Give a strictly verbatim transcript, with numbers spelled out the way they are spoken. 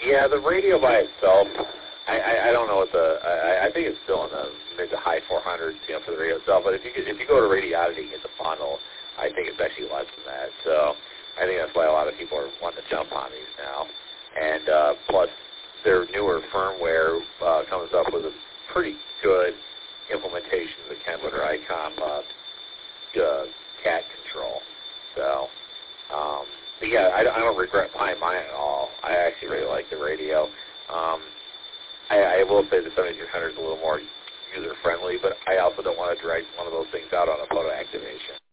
Yeah, the radio by itself, I, I, I don't know what the, I, I think it's still in the mid to high four hundreds, you know, for the radio itself. But if you if you go to Radioddity and get the bundle, I think it's actually less than that. So I think that's why a lot of people are wanting to jump on these now. And uh, plus, their newer firmware uh, comes up with a pretty good implementation of the Kenwood or ICOM uh, uh, cat control. So, um, but yeah, I, I don't regret buying mine at all. I actually really like the radio. Um, I, I will say the seventy-two hundred is a little more user-friendly, but I also don't want to drag one of those things out on a photo activation.